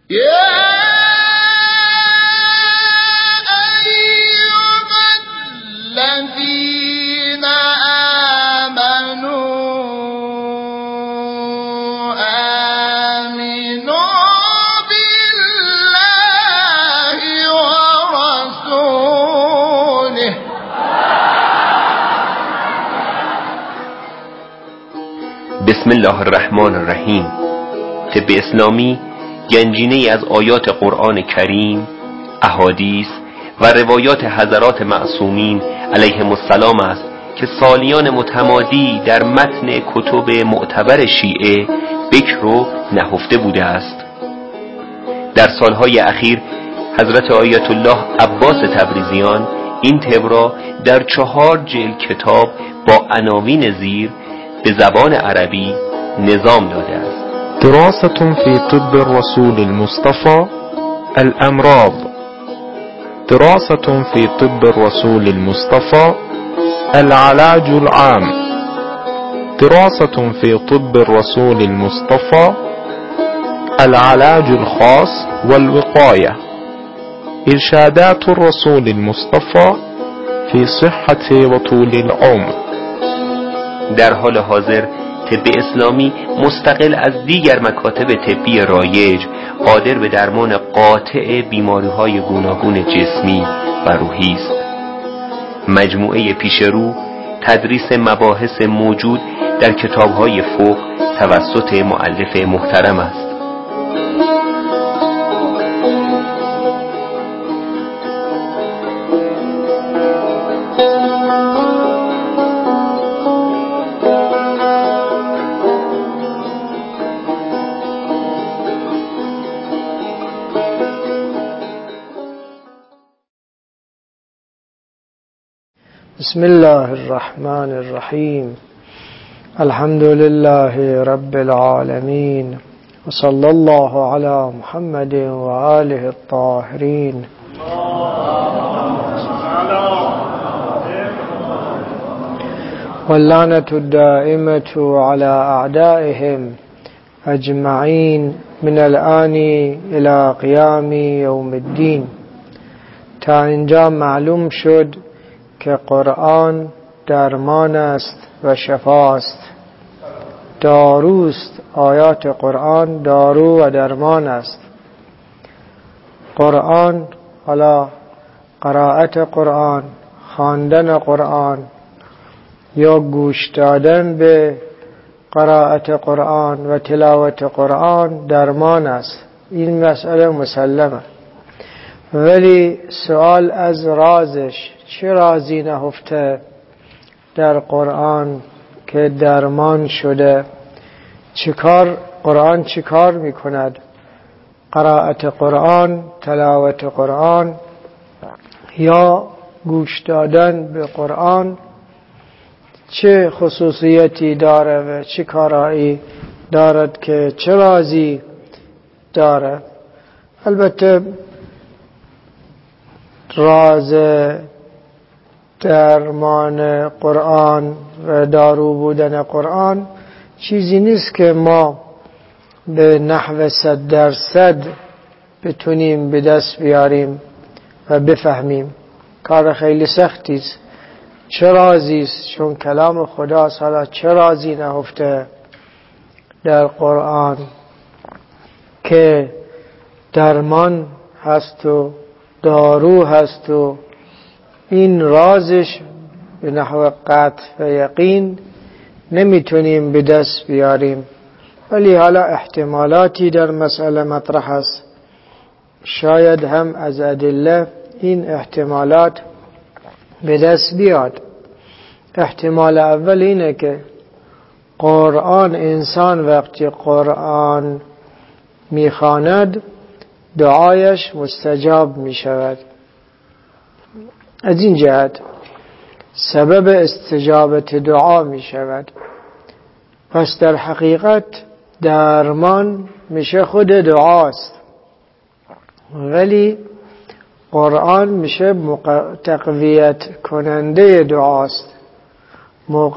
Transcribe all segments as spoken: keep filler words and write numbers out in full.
الذين آمنوا آمنوا بالله ورسوله بسم الله الرحمن الرحیم. طب اسلامی گنجینه‌ای از آیات قرآن کریم، احادیث و روایات حضرات معصومین علیهم السلام است که سالیان متمادی در متن کتب معتبر شیعه بکر و نهفته بوده است. در سالهای اخیر حضرت آیت الله عباس تبریزیان این طب را در چهار جلد کتاب با عناوین زیر به زبان عربی نظام داده است. دراسة في طب الرسول المصطفى الأمراض. دراسة في طب الرسول المصطفى العلاج العام. دراسة في طب الرسول المصطفى العلاج الخاص والوقاية. إرشادات الرسول المصطفى في صحة وطول العمر. در حال حاضر طب اسلامی مستقل از دیگر مکاتب طبی رایج قادر به درمان قاطع بیماری‌های گوناگون جسمی و روحی است. مجموعه پیشرو تدریس مباحث موجود در کتاب‌های فقه توسط مؤلف محترم است. بسم الله الرحمن الرحیم. الحمد لله رب العالمین و صلی الله علی محمد و آله الطاهرین. واللعنة الدائمة على أعدائهم أجمعين من الآن إلى قيام يوم الدين. تا اینجا معلوم شد که قرآن درمان است و شفاست، داروست. آیات قرآن دارو و درمان است. قرآن، حالا قرائت قرآن، خواندن قرآن یا گوش دادن به قرائت قرآن و تلاوت قرآن درمان است. این مسئله مسلمه. ولی سوال از رازش، چه رازی نهفته در قرآن که درمان شده؟ چیکار قرآن چیکار میکند؟ قرائت قرآن، تلاوت قرآن یا گوش دادن به قرآن چه خصوصیتی داره و چه کارایی دارد که چه رازی داره؟ البته راز درمان قرآن و دارو بودن قرآن چیزی نیست که ما به نحو صد درصد بتونیم به دست بیاریم و بفهمیم. کار خیلی سختی است. چه رازی است؟ چون کلام خداست. حالا چه رازی نهفته در قرآن که درمان هست و دارو هست و این رازش به نحو قطع و یقین نمیتونیم به دست بیاریم. ولی حالا احتمالاتی در مسئله مطرح است. شاید هم از ادله این احتمالات به دست بیاد. احتمال اول اینه که قرآن، انسان وقتی قرآن میخواند دعایش مستجاب میشود. از این جهت سبب استجابت دعا میشود. پس در حقیقت درمان میشه خود دعاست، ولی قرآن میشه مق... تقویت کننده دعاست،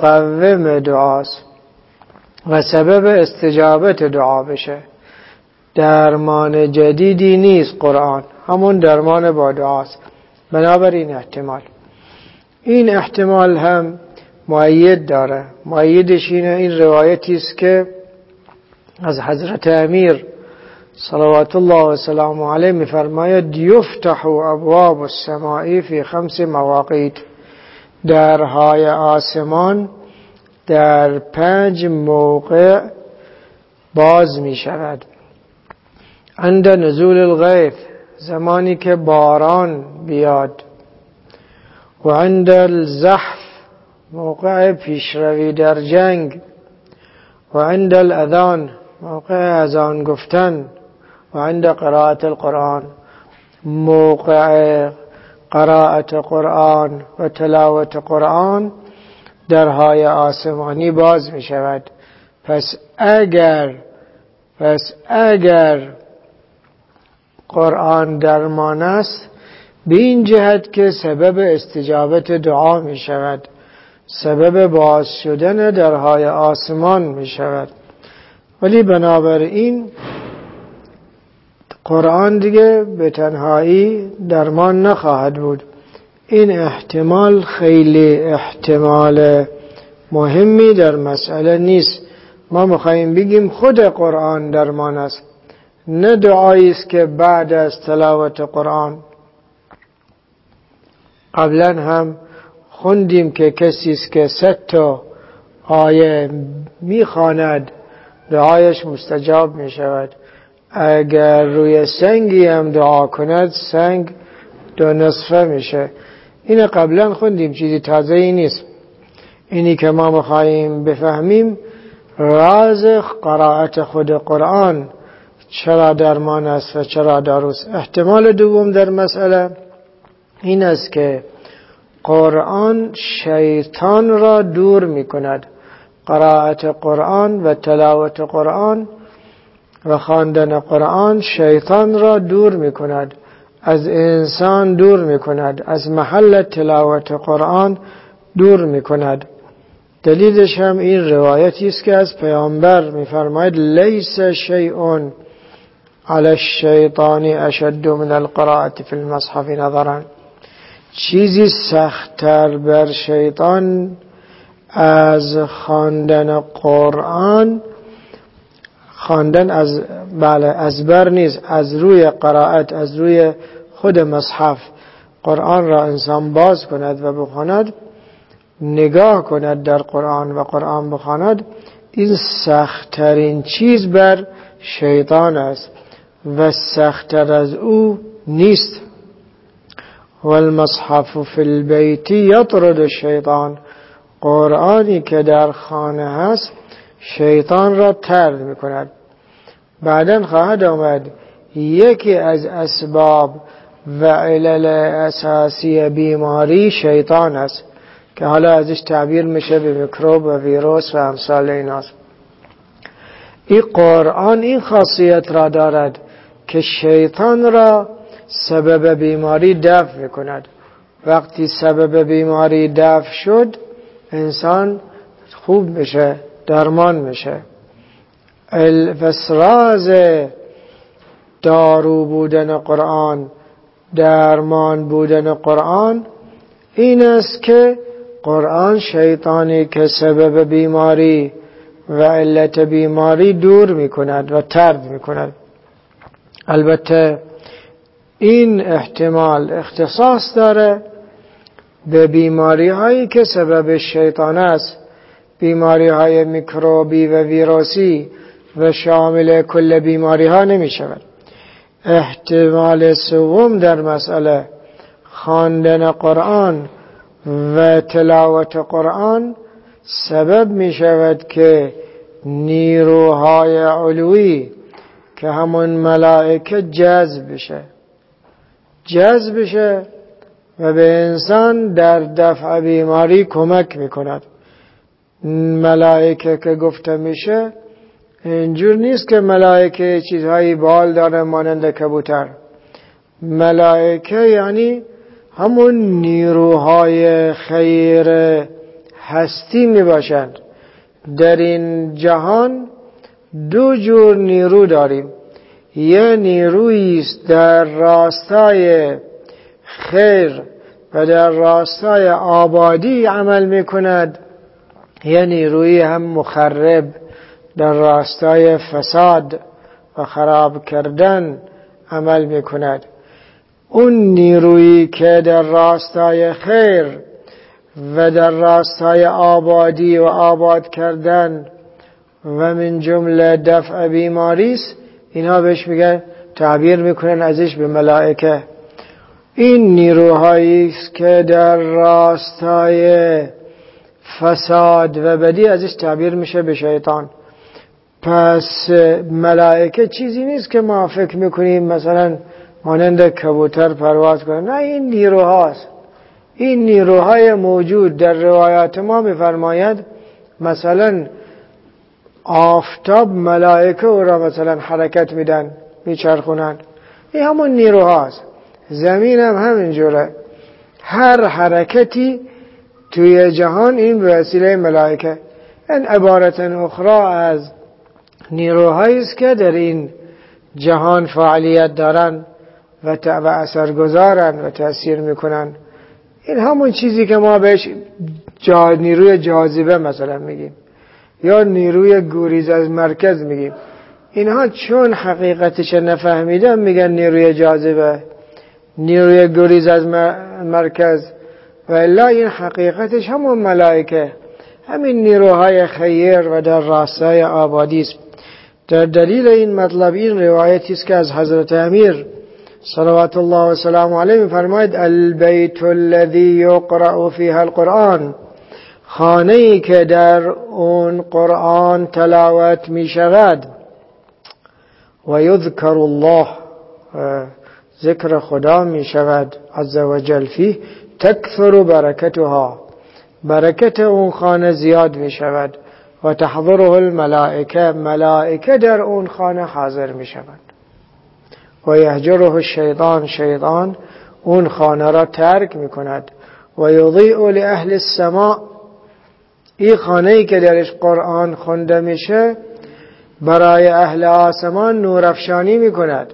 مقوم دعاست و سبب استجابت دعا بشه. درمان جدیدی نیست. قرآن همون درمان با دعاست. بنابراین احتمال این احتمال هم مؤید داره. مؤیدش اینه، این روایتی است که از حضرت امیر صلوات الله و سلامه علیه میفرماید یفتح ابواب السماء فی خمس مواقیت، درهای آسمان در پنج موقع باز می شود. عند نزول الغیث، زمانی که باران بیاد، و عند الزحف، موقع پیشروی در جنگ، و عند الاذان، موقع اذان گفتن، و عند قرائت القرآن، موقع قرائت قرآن و تلاوت قرآن درهای آسمانی باز می شود. پس اگر پس اگر قرآن درمان است، به این جهت که سبب استجابت دعا می شود، سبب باز شدن درهای آسمان می شود. ولی بنابراین قرآن دیگه به تنهایی درمان نخواهد بود. این احتمال خیلی احتمال مهمی در مسئله نیست. ما میخواییم بگیم خود قرآن درمان است، نه دعایی است که بعد از تلاوت قرآن. قبلا هم خوندیم که کسی است که صد تا آیه میخواند دعایش مستجاب میشود. اگر روی سنگی هم دعا کند، سنگ دو نصفه میشه. این قبلا خوندیم، چیزی تازه ای نیست. اینی که ما میخواییم بفهمیم راز قرائت خود قرآن چرا درمان است و چرا داروست. احتمال دوم در مسئله این است که قرآن شیطان را دور میکند. قرائت قرآن و تلاوت قرآن و خواندن قرآن شیطان را دور میکند، از انسان دور میکند، از محل تلاوت قرآن دور میکند. دلیلش هم این روایتی است که از پیامبر میفرماید لیس شیء علی الشیطان اشد من القراءة فی المصحف نظرا، چیزی سخت‌تر بر شیطان از خواندن قرآن، خواندن از بله از بر نیست، از روی قرائت، از روی خود مصحف قرآن را انسان باز کند و بخواند، نگاه کند در قرآن و قرآن بخواند، این سخت‌ترین چیز بر شیطان است و سخت‌تر از او نیست. والمصحف فی البیت یطرد الشیطان، قرآنی که در خانه هست شیطان را طرد میکند. بعداً خواهد آمد یکی از اسباب و علل اساسی بیماری شیطان است که حالا ازش تعبیر میشه به میکروب و ویروس و امثال ایناست. این قرآن این خاصیت را دارد که شیطان را سبب بیماری دفع میکند. وقتی سبب بیماری دفع شد، انسان خوب میشه، درمان میشه. الفسراز دارو بودن قرآن، درمان بودن قرآن این است که قرآن شیطانی که سبب بیماری و علت بیماری دور میکند و طرد میکند. البته این احتمال اختصاص داره به بیماری هایی که سبب شیطان است، بیماری های میکروبی و ویروسی، و شامل کل بیماری ها نمی شود. احتمال سوم در مسئله خواندن قرآن و تلاوت قرآن سبب می شود که نیروهای علوی که همون ملائکه جذب بشه جذب بشه و به انسان در دفع بیماری کمک می کند. ملائکه که گفته میشه اینجور نیست که ملائکه چیزهایی بال داره مانند کبوتر. ملائکه یعنی همون نیروهای خیر هستی می باشند. در این جهان دو جور نیرو داریم. یه نیرویی است در راستای خیر و در راستای آبادی عمل میکند، یه نیرویی هم مخرب در راستای فساد و خراب کردن عمل میکند. اون نیرویی که در راستای خیر و در راستای آبادی و آباد کردن و من جمله دفع بیماری است، اینا بهش میگن، تعبیر میکنن ازش به ملائکه. این نیروهایی است که در راستای فساد و بدی ازش تعبیر میشه به شیطان. پس ملائکه چیزی نیست که ما فکر میکنیم مثلا مانند کبوتر پرواز کنه، نه، این نیروهاست. این نیروهای موجود در روایات ما میفرماید مثلا آفتاب ملائکه او را مثلا حرکت میدن، میچرخونن، این همون نیروهاست. زمین هم همینجوره، هر حرکتی توی جهان این به وسیله ملائکه. این عبارت اخرى از نیروهایی است که در این جهان فعالیت دارن و اثر گذارن و تأثیر میکنن. این همون چیزی که ما بهش جا نیروی جاذبه مثلا میگیم یا نیروی گریز از مرکز میگیم. اینها چون حقیقتش نفهمیدن میگن نیروی جاذبه، نیروی گریز از مرکز، و الا این حقیقتش همون ملائکه، همین نیروهای خیر و در راستای آبادی است. در دلیل این مطلب این روایتی است که از حضرت امیر صلوات الله و سلام علیه می‌فرماید البیت الذی یقرأ فیها القرآن، خانه‌ای که در اون قرآن تلاوت می شود و یذکر الله، ذکر خدا می شود عز و جل فیه، تکثر برکتها، برکت اون خانه زیاد می شود و تحضره الملائکه، ملائکه در اون خانه حاضر می شود و یهجره الشیطان، شیطان اون خانه را ترک می کند و یضیء لأهل السماء، این خانه‌ای که درش قرآن خونده میشه برای اهل آسمان نورافشانی میکند.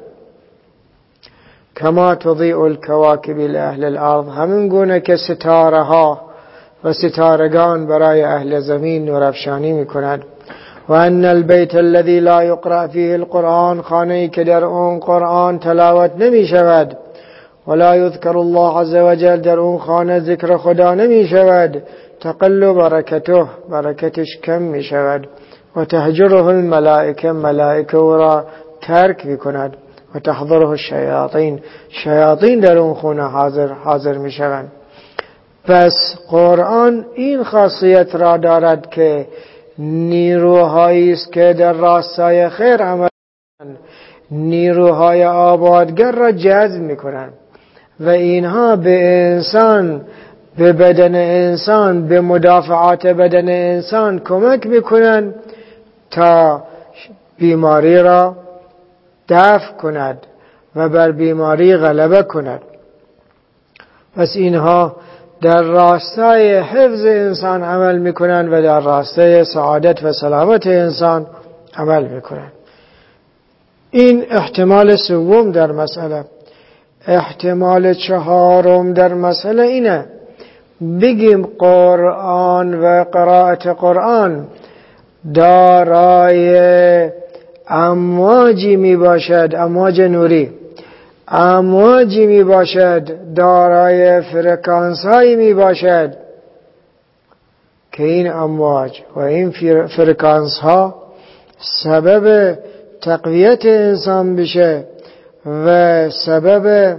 کما تضیء الکواکب لأهل الارض، همین گونه که ستاره ها و ستارگان برای اهل زمین نورافشانی میکند. و ان البیت الذی لا یقرأ فیه القرآن، خانه‌ای که در اون قرآن تلاوت نمی شود ولا یذکر الله عز و جل، در اون خانه ذکر خدا نمی شود، تقل برکته، برکتش کم می شود و تهجره الملائکه، ملائکه را ترک می کند و تحضره الشیاطین، شیاطین در اون خونه حاضر حاضر می شوند. پس قرآن این خاصیت را دارد که نیروهایی است که در راستای خیر عمل کنند، نیروهای آبادگر را جذب می کنند و اینها به انسان، به بدن انسان، به مدافعات بدن انسان کمک میکنند تا بیماری را دفع کند و بر بیماری غلبه کند. پس اینها در راستای حفظ انسان عمل میکنند و در راستای سعادت و سلامت انسان عمل میکنند. این احتمال سوم در مسئله. احتمال چهارم در مسئله اینه بگیم قرآن و قرائت قرآن دارای امواجی می باشد، امواج نوری، امواجی می باشد، دارای فرکانس هایی می باشد که این امواج و این فرکانس ها سبب تقویت انسان بشه و سبب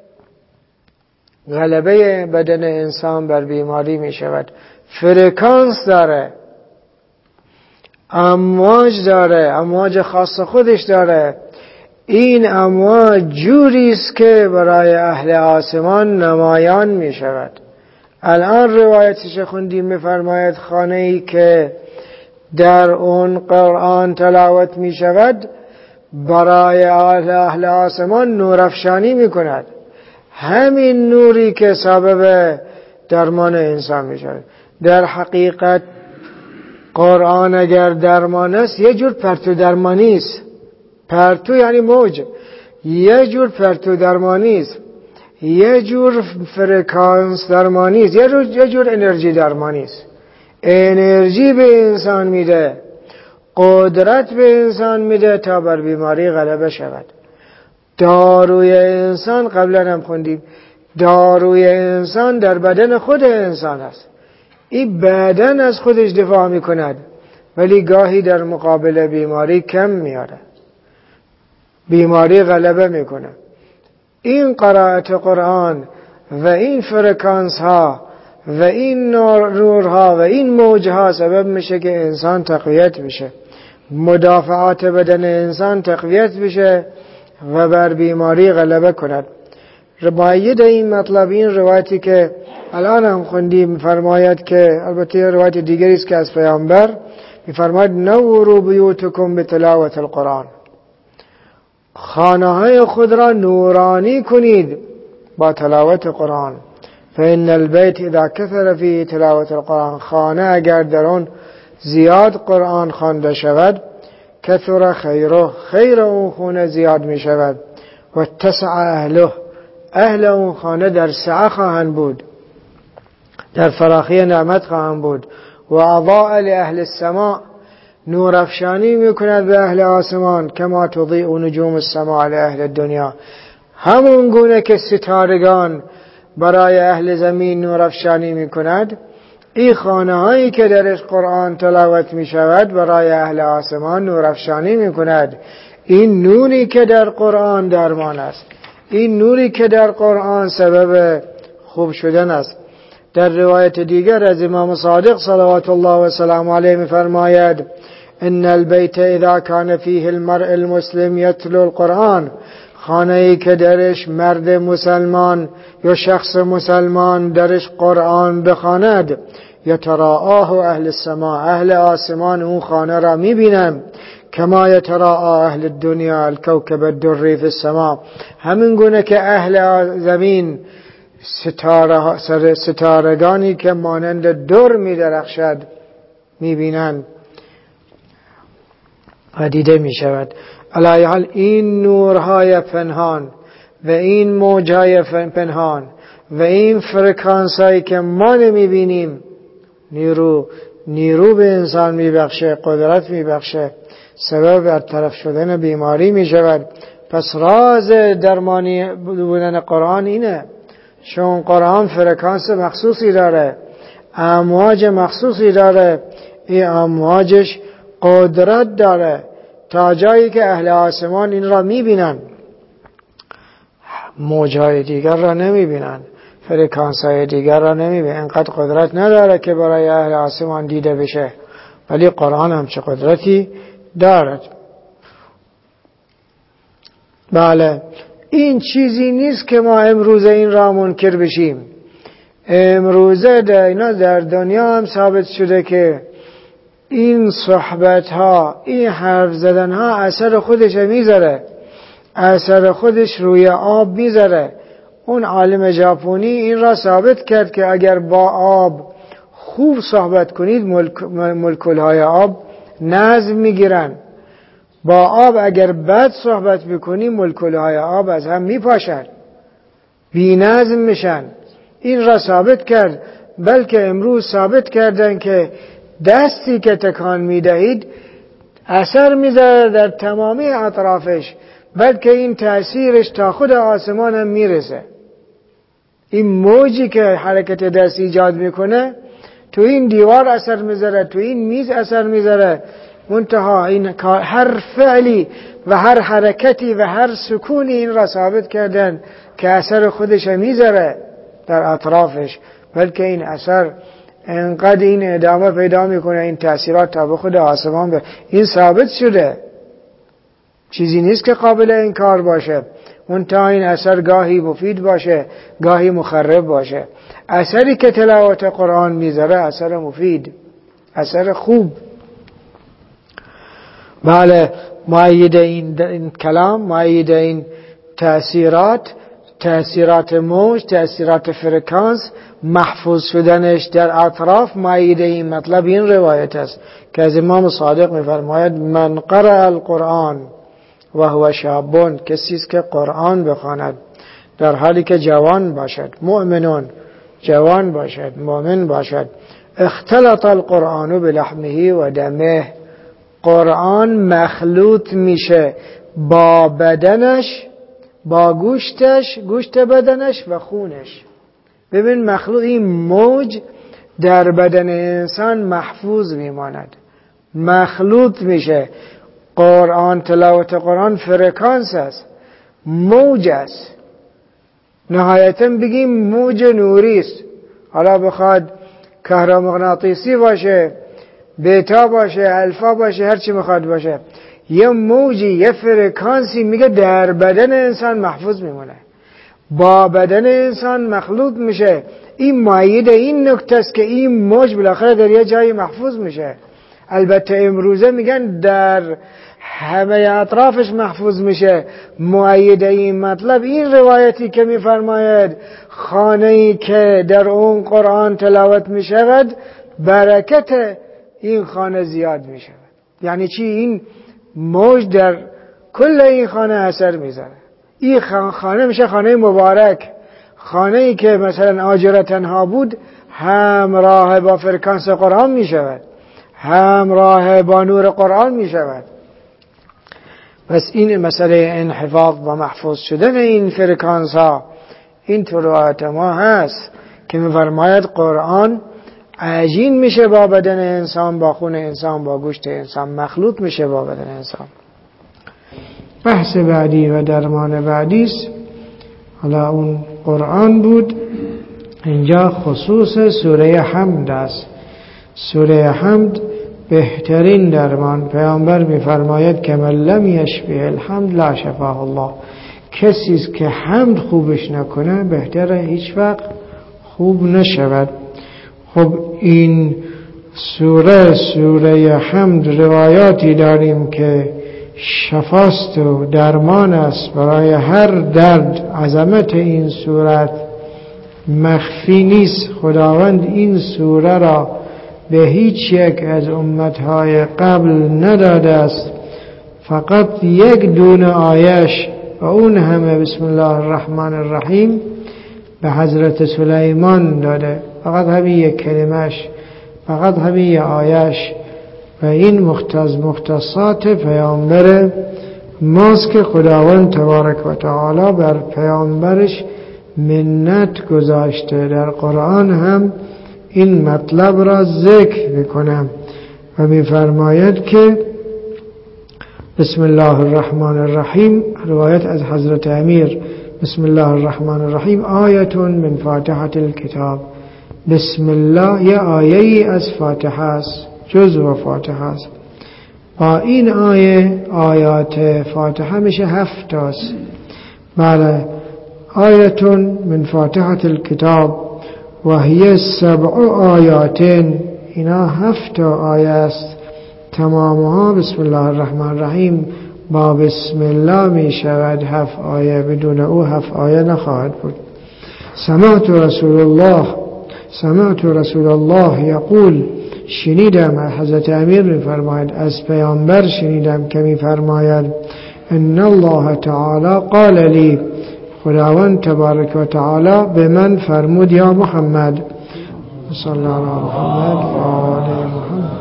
غلبه بدن انسان بر بیماری می شود. فرکانس داره، امواج داره، امواج خاص خودش داره. این امواج جوری است که برای اهل آسمان نمایان می شود. الان روایتش خوندیم می‌فرماید خانه‌ای که در اون قرآن تلاوت می شود برای اهل آسمان نورافشانی می کند، همین نوری که سبب درمان انسان می شود. در حقیقت قرآن اگر درمان است یه جور پرتو درمانی است، پرتو یعنی موج، یه جور پرتو درمانی است، یه جور فرکانس درمانی است، یه جور, یه جور انرژی درمانی است. انرژی به انسان میده، قدرت به انسان میده تا بر بیماری غلبه شود. داروی انسان قبلا هم خوندیم، داروی انسان در بدن خود انسان است. این بدن از خودش دفاع میکند ولی گاهی در مقابل بیماری کم میاره، بیماری غلبه میکنه. این قرائت قرآن و این فرکانس ها و این نورها و این موجها سبب میشه که انسان تقویت بشه، مدافعات بدن انسان تقویت بشه و بر بیماری غلبه کند. مؤید این مطلب این روایتی که الان هم خوندیم میفرماید که، البته روایت دیگری است که از پیامبر میفرماید نوروا بیوتکم بتلاوت القرآن، خانه های خود را نورانی کنید با تلاوت قرآن. فإن البيت اذا كثر فيه تلاوت القرآن، خانه اگر در آن زیاد قرآن خوانده شود، کثر خیره، خیر اون خانه زیاد می شود. و اتسع اهله، اهل اون خانه در سعه خواهند بود، در فراخی نعمت خواهند بود. و اضاء لأهل السماء، نور افشانی میکند به اهل آسمان، کما تضیء نجوم السماء لأهل الدنیا، همون گونه که ستارگان برای اهل زمین نور افشانی میکند، این خانه هایی که درش قرآن تلاوت می شود برای اهل آسمان نور افشانی می کند. این نوری که در قرآن درمان است، این نوری که در قرآن سبب خوب شدن است. در روایت دیگر از امام صادق صلوات الله و سلام علیه می فرماید ان البیت اذا کان فیه المرء المسلم یتلو القرآن، خانه ای که درش مرد مسلمان یا شخص مسلمان درش قرآن بخواند، یتراءاه اهل السماء، اهل آسمان اون خانه را میبینن، کما یتراءا اهل الدنیا الكوكب الدری فی السماء، همین گونه که اهل زمین ستاره ستارگانی که مانند در میدرخشد میبینن و دیده میشود. علی حال این نورهای پنهان و این موجهای پنهان و این فرکانس هایی که ما نمیبینیم نیرو نیرو به انسان میبخشه، قدرت میبخشه، سبب برطرف شدن بیماری میشود. پس راز درمانی بودن قرآن اینه، چون قرآن فرکانس مخصوصی داره، امواج مخصوصی داره، این امواجش قدرت داره تا جایی که اهل آسمان این را میبینن، موجهای دیگر را نمیبینن، فرکانس های دیگر را نمیبینن، اینقدر قدرت نداره که برای اهل آسمان دیده بشه، ولی قرآن هم چه قدرتی دارد. بله، این چیزی نیست که ما امروزه این را منکر بشیم. امروزه در اینا در دنیا هم ثابت شده که این صحبت ها، این حرف زدن ها اثر خودش میذاره، اثر خودش روی آب میذاره. اون عالم ژاپنی این را ثابت کرد که اگر با آب خوب صحبت کنید مولکول های آب نظم میگیرن، با آب اگر بد صحبت بکنید مولکول های آب از هم میپاشن، بی نظم میشن. این را ثابت کرد. بلکه امروز ثابت کردن که دستی که تکان میدهید اثر میذاره در تمامی اطرافش، بلکه این تأثیرش تا خود آسمان هم میرسه. این موجی که حرکت دست ایجاد میکنه تو این دیوار اثر میذاره، تو این میز اثر میذاره. منتها این هر فعلی و هر حرکتی و هر سکونی این را ثابت کردن که اثر خودش میذاره در اطرافش، بلکه این اثر انقدر این ادامه پیدا میکنه، این تأثیرات تا به خود آسمان به این ثابت شده، چیزی نیست که قابل انکار باشه. منتها این اثر گاهی مفید باشه، گاهی مخرب باشه. اثری که تلاوت قرآن میذاره اثر مفید، اثر خوب. بله، مؤید این, این کلام، مؤید این تأثیرات، تأثیرات موج، تأثیرات فرکانس، محفوظ شدنش در اطراف، مؤید این مطلب این روایت است که از امام صادق میفرماید من قرأ القرآن و هو شابون، کسی است که قرآن بخواند در حالی که جوان باشد. مؤمنون، جوان باشد، مؤمن باشد. اختلط القرآن بلحمه و دمه، قرآن مخلوط میشه با بدنش، با گوشتش، گوشت بدنش و خونش. ببین مخلوط، این موج در بدن انسان محفوظ میماند، مخلوط میشه. قرآن، تلاوت قرآن فرکانس است، موج است. نهایتا بگیم موج نوری است. حالا بخواد کهرومغناطیسی باشه، بیتا باشه، الفا باشه، هر چی بخواد باشه، یه موجی، یه فرکانسی میگه در بدن انسان محفوظ میمونه، با بدن انسان مخلوط میشه. این مؤید این نکته است که این موج بالاخره در یه جایی محفوظ میشه. البته امروزه میگن در همه اطرافش محفوظ میشه. مؤید این مطلب این روایتی که میفرماید خانه‌ای که در اون قرآن تلاوت میشود برکت این خانه زیاد میشود. یعنی چی؟ این موج در کل این خانه اثر میذاره. این خانه میشه خانه مبارک. خانه‌ای که مثلا آجر تنها بود همراه با فرکانس قرآن میشود، همراه با نور قرآن میشود. پس این مسئله انحفاظ و محفوظ شدن این فرکانس ها این طرقات ما هست که میفرماید قرآن عجین میشه با بدن انسان، با خون انسان، با گوشت انسان، مخلوط میشه با بدن انسان. بحث بعدی و درمان بعدی است. حالا اون قرآن بود، اینجا خصوص سوره حمد است. سوره حمد بهترین درمان. پیامبر میفرماید که من لم یشفه الحمد لا شفاه الله، کسی است که حمد خوبش نکنه بهتره هیچ وقت خوب نشود. خب این سوره سوره حمد روایاتی داریم که شفاست و درمان است برای هر درد. عظمت این سوره مخفی نیست. خداوند این سوره را به هیچ یک از امتهای قبل نداده است، فقط یک دونه آیش و اون همه بسم الله الرحمن الرحیم به حضرت سلیمان داده. فقط همین یک کلمش، فقط همین یک آیش. و این مختص مختصات پیامبر ماست که خداوند تبارک و تعالی بر پیامبرش منت گذاشته. در قرآن هم این مطلب را ذکر میکنم و میفرماید که بسم الله الرحمن الرحیم، روایت از حضرت امیر، بسم الله الرحمن الرحیم آیت من فاتحة الکتاب. بسم الله یه آیه‌ای از فاتحه است، جزء فاتحه است. با این آیه آیات فاتحه میشه هفت است. بله، آیت من فاتحة الکتاب و هی سبع آیات، اینا هفت آیه است. تمامها بسم الله الرحمن الرحیم با بسم الله می شود هفت آیه، بدون او هفت آیه نخواهد بود. سمعت رسول الله سمعت رسول الله یقول، شنیدم، حضرت امیر می فرماید از پیامبر شنیدم که می فرماید ان الله تعالی قال لی، خداوند تبارک و تعالی به من فرمود یا محمد صلی الله علی محمد و آل محمد.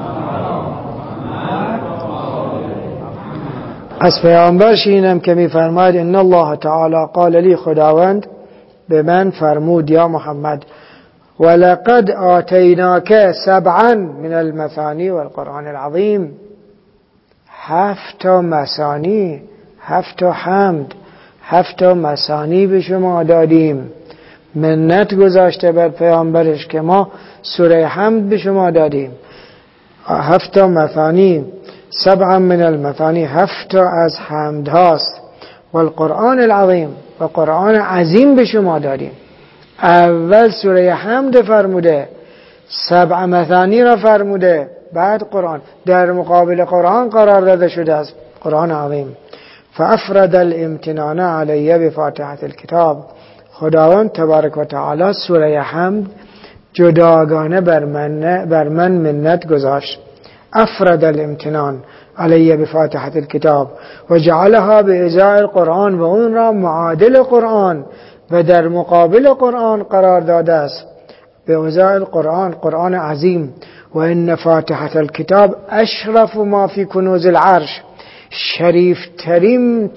از پیامبر شنیدم که می فرماید ان الله تعالی قال لی، خداوند به من فرمود یا محمد ولقد آتیناک سبعا من المثانی والقرآن العظیم. هفت مثانی، هفت حمد، هفت مثانی به شما دادیم. منت گذاشته بر پیامبرش که ما سوره حمد به شما دادیم. هفت مثانی، سبعا من المثانی، هفت از حمد هاست. والقرآن العظیم، و قرآن عظیم به شما دادیم. اول سوره حمد فرموده، سبع مثانی را فرموده، بعد قرآن. در مقابل قرآن قرار داده شده است قرآن عظیم. فافرد الامتنان علیه بفاتحة الکتاب، خداوند تبارک و تعالی سوره حمد جداگانه بر من, بر من منت گذاشت. أفرد الامتنان علي بفاتحة الكتاب وجعلها بإزاء القرآن و اون را معادل قرآن و در مقابل قرآن قرار داده است. بإزاء القرآن، قرآن عظیم. و ان فاتحة الكتاب اشرف ما فی کنوز العرش، شریف ترین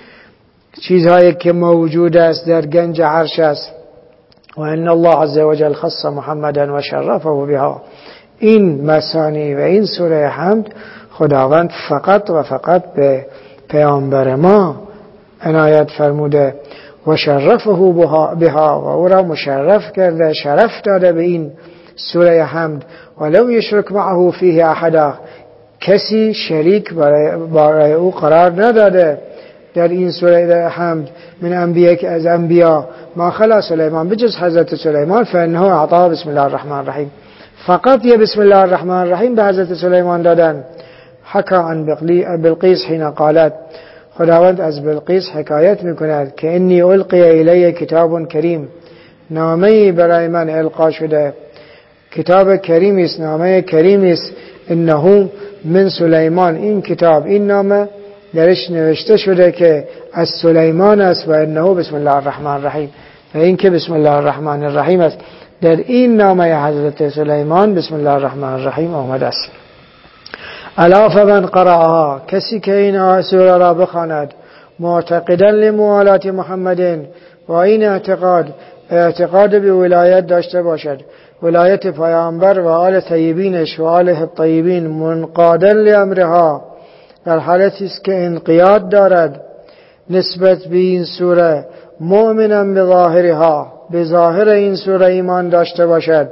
چیزهایی که موجود است در گنج عرش است. و ان الله عز وجل خص محمدا و شرفه بها. این مثانی و این سوره حمد خداوند فقط و فقط به پیامبر ما عنایت فرموده و شرفه بها و او را مشرف کرده، شرف داده به این سوره حمد. ولو یشرک معه فیه احدا، کسی شریک برای او قرار نداده در این سوره حمد من انبیاء که از انبیا ما خلا سلیمان، بجز حضرت سلیمان فانه اعطا بسم الله الرحمن الرحیم. فقط یه بسم الله الرحمن الرحیم به حضرت سلیمان دادن. حکا عن بلقیس حین قالت، خداوند از بلقیس حکایت میکند که انی القی الی کتاب کریم، نامه‌ای برای من القا شده، کتاب کریمی است، نامه کریمی است. انه من سلیمان، این کتاب، این نامه درش نوشته شده که از سلیمان است و انه بسم الله الرحمن الرحیم، و این که بسم الله الرحمن الرحیم است. در این نامه حضرت سلیمان بسم الله الرحمن الرحیم آمده است. الا فمن قرأها، کسی که این سوره را بخواند معتقدا لموالات محمد، و این اعتقاد اعتقاد به ولایت داشته باشد، ولایت پیامبر و آل طیبینش و آله الطیبین، منقادا لامرها، در حالتی است که انقیاد دارد نسبت به این سوره، مؤمنا به ظاهرها، به ظاهر این سوره ایمان داشته باشد،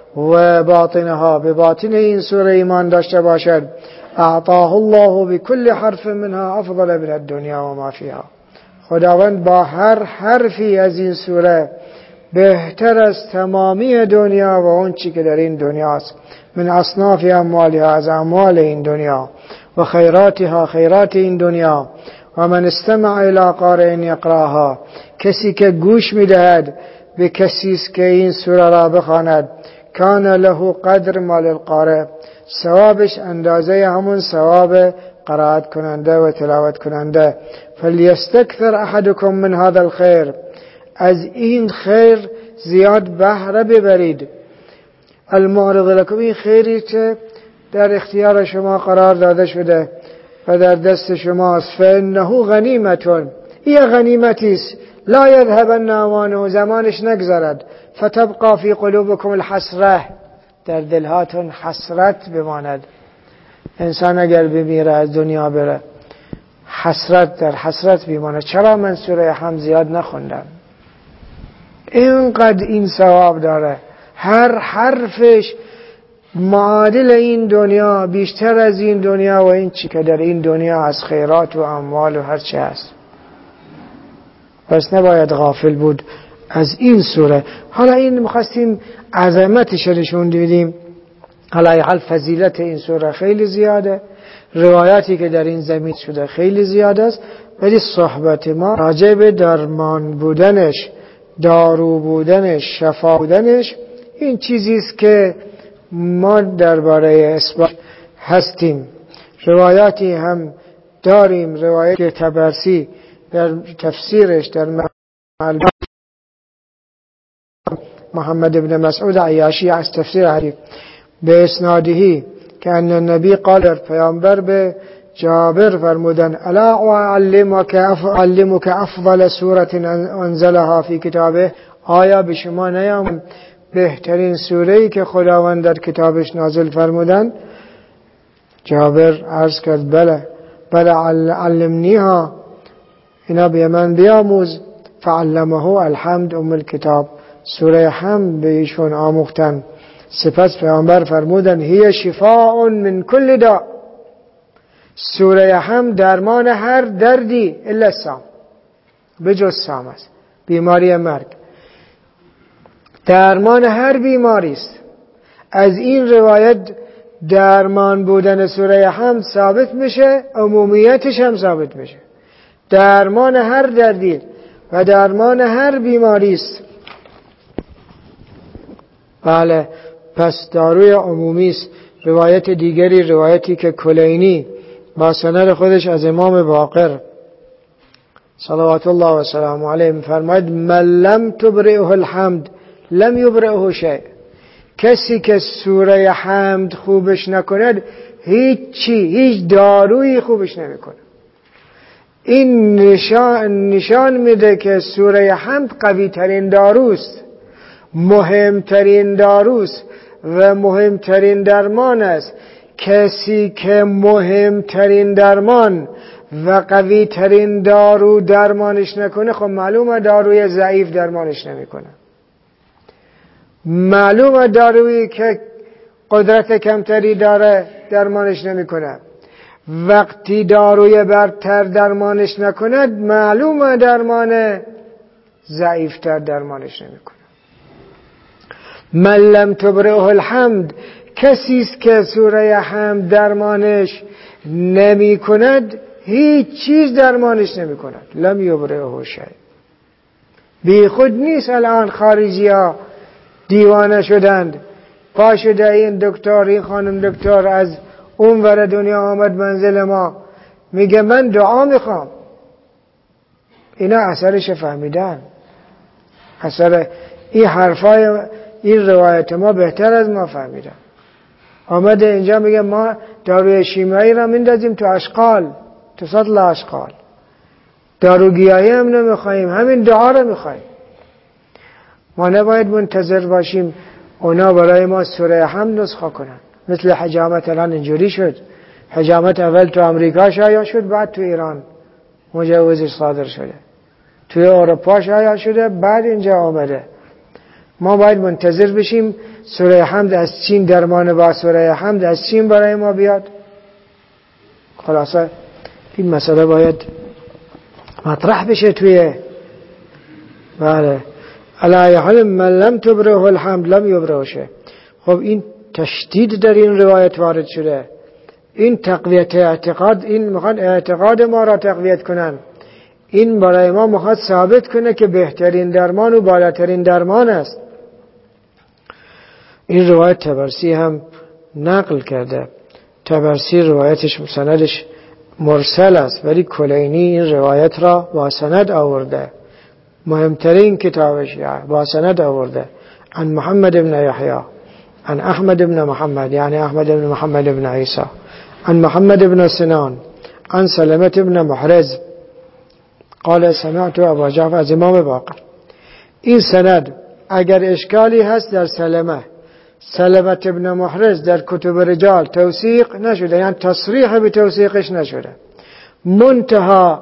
و باطنها، به باطن این سوره ایمان داشته باشد، اعطاه الله بكل حرف منها افضل من الدنیا و ما فیها. خداوند با هر حرفی از این سوره بهتر از تمامی دنیا و اون چی که در این دنیاست، من اصناف اموالها، از اموال این دنیا، و خیراتها، خیرات این دنیا. و من استمع الی قارئ یقراها، کسی که گوش میدهد به کسی است که این سوره را بخواند، کان له قدر مال القارئ، ثوابش اندازه همون ثواب قرائت کننده و تلاوت کننده. فلیستکثر احدکم من هذا الخیر، از این خیر زیاد بهره ببرید. المعرض لکم، این خیری که در اختیار شما قرار داده شده و در دست شماست. فانه غنیمتون، این غنیمتی است، لا یذهبن اوانه، زمانش نگذرد. فتبقى فی قلوبکم الحسره، در دلهاتون حسرت بماند. انسان اگر بمیره از دنیا بره حسرت در حسرت بماند. چرا من سوره حمد زیاد نخوندم؟ اینقدر این ثواب داره، هر حرفش معادل این دنیا، بیشتر از این دنیا و این چی که در این دنیا از خیرات و اموال و هر چه هست. پس نباید غافل بود از این سوره. حالا این می‌خواستیم عظمتش نشون بدیم. حالا حال فضیلت این سوره خیلی زیاده، روایاتی که در این زمین شده خیلی زیاده است، ولی صحبت ما راجع به درمان بودنش، دارو بودنش، شفا بودنش، این چیزی است که ما درباره اثبات هستیم. روایاتی هم داریم، روایت که طبرسی در تفسیرش در محمد ابن مسعود عیاشی از تفسیر حدیث به اسنادهی که ان النبی قال، پیامبر به جابر فرمودن الا اعلمک اعلمک افضل سوره انزلها فی کتابه، آیا به شما نیام بهترین سوره‌ای که خداوند در کتابش نازل فرمودن؟ جابر عرض کرد بله بله علمنیها، اینا به من بیاموز. فعلمه الحمد ام الکتاب، سوره حمد به ایشون آموختن. سپس پیامبر فرمودن هی شفاء من کل داء، سوره حمد درمان هر دردی الا السام، بجز سام است، بیماری مرگ، درمان هر بیماری است. از این روایت درمان بودن سوره حمد ثابت میشه، عمومیتش هم ثابت میشه، درمان هر دردی و درمان هر بیماری است. بله، پس داروی عمومی است روایت دیگری، روایتی که کلینی با سند خودش از امام باقر صلوات الله و سلام علیه می‌فرماید من لم تبرئه الحمد لم یبرئه شیء. کسی که سوره حمد خوبش نکند هیچ چی، هیچ دارویی خوبش نمیکنه. این نشان نشان میده که سوره حمد قوی ترین داروست، مهمترین داروست و مهمترین درمان است. کسی که مهمترین درمان و قوی ترین دارو درمانش نکنه، خب معلومه داروی ضعیف درمانش نمیکنه. معلومه دارویی که قدرت کمتری داره درمانش نمیکنه. وقتی داروی برتر درمانش نکند، معلومه درمان ضعیفتر درمانش نمیکنه. من لم تبرئه الحمد، کسی است که سوره حمد درمانش نمی کند، هیچ چیز درمانش نمی کند. لم یبرئه شیء. بی خود نیست الان خارجی ها دیوانه شدند، پا شده این دکتر، این خانم دکتر از اون ور دنیا آمد منزل ما، میگه من دعا میخوام. اینا اثرش فهمیدن، اثر این حرفای این روایت ما بهتر از ما فهمیدن. آمده اینجا میگه ما داروی شیمیایی را میندازیم تو اشغال، تو سطل اشغال، داروگیایی هم نمیخواییم، همین دعا را میخواییم. ما نباید منتظر باشیم اونا برای ما سوره حمد نسخه کنن. مثل حجامت الان اینجوری شد. حجامت اول تو امریکا شایع شد، بعد تو ایران مجوزش صادر شده، توی اروپا شایع شده، بعد اینجا آمده. ما باید منتظر بشیم سوره حمد از چین درمان با سوره حمد از چین برای ما بیاد. خلاصه این مسئله باید مطرح بشه توی بله علی حال من لم تبرئه الحمد لم یبرئه شیء. خب این تشدید در این روایت وارد شده، این تقویت اعتقاد، این میخواد اعتقاد ما را تقویت کنن، این برای ما میخواد ثابت کنه که بهترین درمان و بالاترین درمان است. این روایت طبرسی هم نقل کرده. طبرسی روایتش سندش مرسل است، ولی کلینی این روایت را با سند آورده، مهمترین کتابش با سند آورده. عن محمد بن یحیی عن احمد بن محمد، یعنی احمد بن محمد بن عیسی، عن محمد بن سنان عن سلمة بن محرز قال سمعت ابا جعفر، از امام باقر. این سند اگر اشکالی هست در سلمه، سلمة بن محرز در کتب رجال توثیق نشده، یعنی تصریح به توثیقش نشده، منتها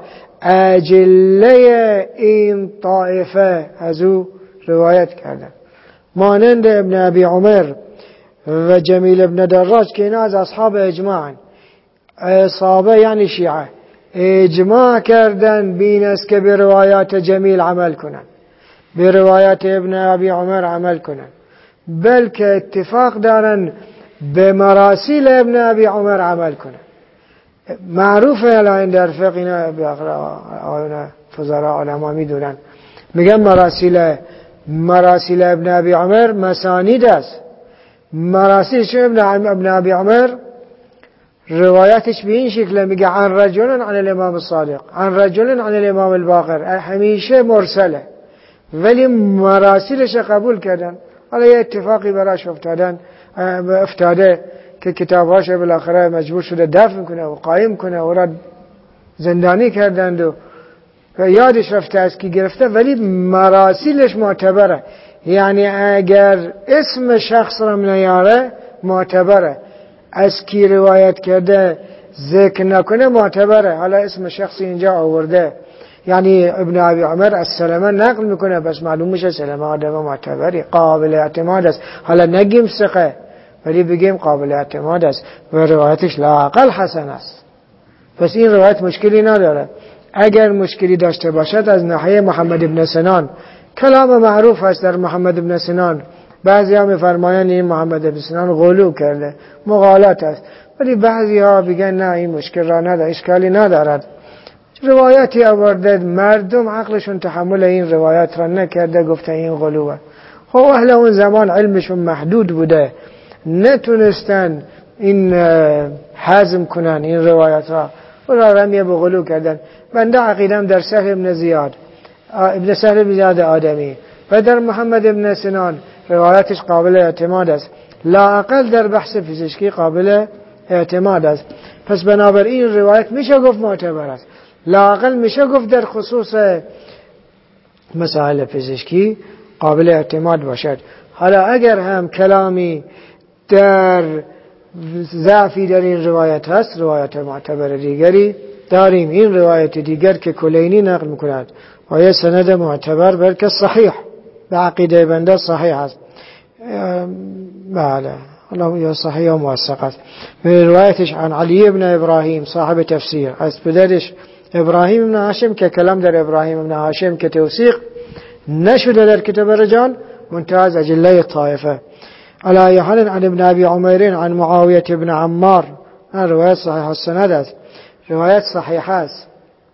اجله این طائفه از او روایت کردن، مانند ابن ابی عمر و جمیل ابن دراج که اینا از اصحاب اجماع، اصحابه یعنی شیعه، اجماع کردن بین است که به روایات جمیل عمل کنن، به روایات ابن ابی عمر عمل کنن، بلکه اتفاق دارن به مراسیل ابن ابی عمر عمل کنن. معروفه الان در فقه اینا فضلا علما میدونن، میگن مراسیل مراسیل ابن ابی عمر مسانید است. مراسیل چه ابن ابن ابی عمر روایتش به این شکل میگه عن رجل عن الامام الصادق عن رجل عن الامام الباقر، همیشه مرسله، ولی مراسیلش قبول کردن. حالا یه اتفاقی براش افتادن افتاده که کتابهاش بالاخره مجبور شده دفن کنه و قایم کنه و را زندانی کردند و یادش رفته از کی گرفته، ولی مراسیلش معتبره. یعنی اگر اسم شخص را نیاره معتبره، از کی روایت کرده ذکر نکنه معتبره. حالا اسم شخصی اینجا آورده، یعنی ابن ابی عمر از سلمه نقل میکنه، بس معلوم میشه سلمه آدم معتبری، قابل اعتماد است. حالا نگیم ثقه، ولی بگیم قابل اعتماد است و روایتش لااقل حسن است. پس این روایت مشکلی نداره. اگر مشکلی داشته باشد از ناحیه محمد ابن سنان، کلام معروف است در محمد ابن سنان، بعضی ها میفرمایند این محمد ابن سنان غلو کرده، مغالات است، ولی بعضی ها بگن نه این مشکل را نداره، اشکالی ندارد. روایتی آورده، مردم عقلشون تحمل این روایت را نکرده، گفته این غلوه. خب اهل اون زمان علمشون محدود بوده، نتونستن این حزم کنن این روایت ها و را رمیه به غلو کردن. بنده عقیدم در سهل ابن زیاد ابن سهل ابن زیاد آدمی و در محمد ابن سنان روایتش قابل اعتماد است، لااقل در بحث پزشکی قابل اعتماد است. پس بنابراین روایت میشه گفت معتبر است، لااقل میشه گفت در خصوص مسائل پزشکی قابل اعتماد باشد. حالا اگر هم کلامی در ضعفی در این روایت هست، روایت معتبر دیگری داریم. این روایت دیگر که کلینی نقل میکند و یه سند معتبر بلکه صحیح به عقیده بنده صحیح است. بله حالا یا صحیح و موثق است. من روایتش عن علی ابن ابراهیم صاحب تفسیر از پدرش ابراهیم ابن هاشم که کلام در ابراهیم ابن هاشم که توثیق نشده در کتاب رجال منتهى از اجله طائفه. علی حال عن ابن ابی عمیر عن معاویه ابن عمار، روایت صحیح السند است، روایت صحیح است،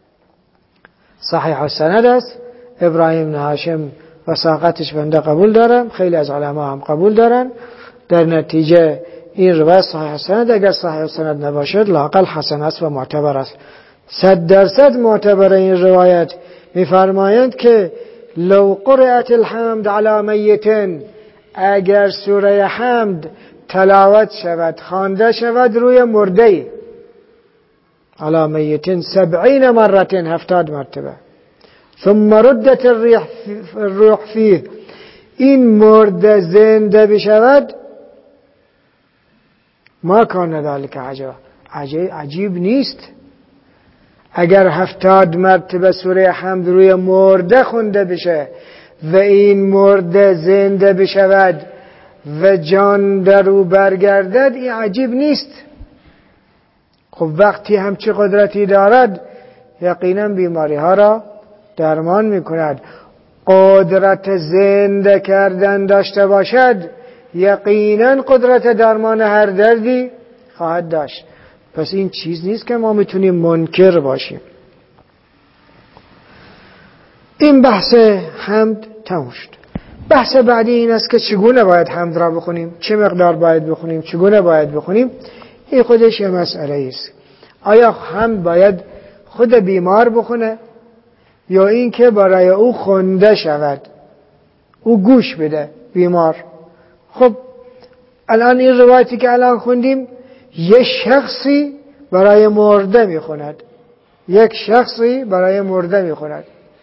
صحیح السند است. ابراهیم بن هاشم وثاقتش بنده قبول دارم، خیلی از علما هم قبول دارن. در نتیجه این روایت صحیح السند، اگر صحیح السند نباشد لااقل حسن است و معتبر است. صد درصد معتبر این روایت. میفرمایند که لو قرأت الحمد علی میت، اگر سوره حمد تلاوت شود خوانده شود روی مرده علی میت سبعین مرة هفتاد مرتبه ثم ردت الروح الروح فيه، این مرده زنده بشود، ما کان ذلك عجب عجیب, عجیب نیست. اگر هفتاد مرتبه سوره حمد روی مرده خونده بشه و این مرده زنده بشود و جان در او برگردد، این عجیب نیست. خب وقتی همچی قدرتی دارد یقینا بیماری ها را درمان میکند. قدرت زنده کردن داشته باشد یقینا قدرت درمان هر دردی خواهد داشت. پس این چیز نیست که ما میتونیم منکر باشیم. این بحث حمد تموم شد. بحث بعدی این است که چگونه باید حمد را بخونیم، چه مقدار باید بخونیم، چگونه باید بخونیم. این خودش یه مسئله است. آیا حمد باید خود بیمار بخونه یا این که برای او خونده شود، او گوش بده بیمار؟ خب الان این روایتی که الان خوندیم یک شخصی برای مرده میخوند، یک شخصی برای مرده میخوند،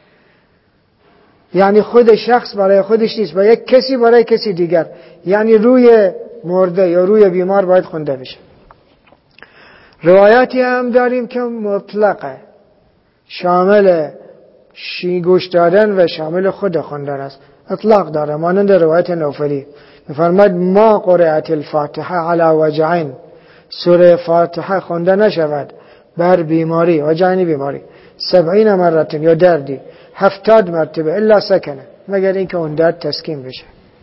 یعنی خود شخص برای خودش نیست، و یک کسی برای کسی دیگر، یعنی روی مرده یا روی بیمار باید خونده بشه. روایاتی هم داریم که مطلقه، شامل شی گوش دادن و شامل خود خوندن است، اطلاق داره. مانند روایت نوفلی میفرماید ما قرأت الفاتحه علی وجعین، سوره فاتحه خونده نشود بر بیماری، وجعین بیماری، سبعین مرتين یا دردی هفتاد مرتبه الا سکنه، مگر اینکه اون درد تسکین بشه.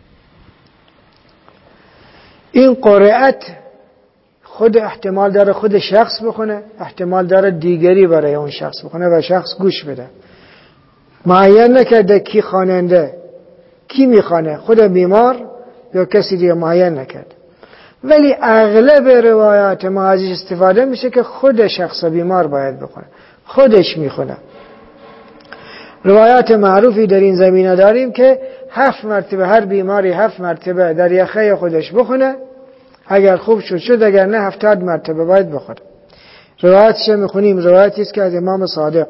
این قرأت خود احتمال داره خود شخص بخونه، احتمال داره دیگری برای اون شخص بخونه و شخص گوش بده. معین نکرده کی خواننده، کی میخوانه، خود بیمار یا کسی دیگه معین نکرده. ولی اغلب روایات ما ازش استفاده میشه که خود شخص بیمار باید بخونه، خودش میخونه. روایات معروفی در این زمینه داریم که هفت مرتبه هر بیماری هفت مرتبه در یخه خودش بخونه، اگر خوب شد شد، اگر نه هفتاد مرتبه باید بخونه. روایتش میخونیم، روایتی است که از امام صادق